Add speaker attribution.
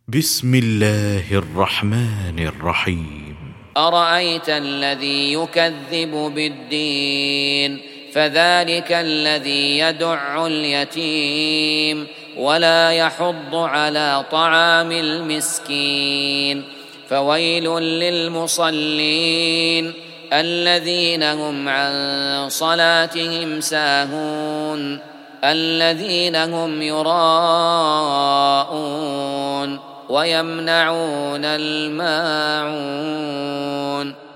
Speaker 1: بسم الله الرحمن الرحيم.
Speaker 2: أرأيت الذي يكذب بالدين فذلك الذي يدع اليتيم ولا يحض على طعام المسكين فويل للمصلين الذين هم عن صلاتهم ساهون الذين هم يراءون ويمنعون الماعون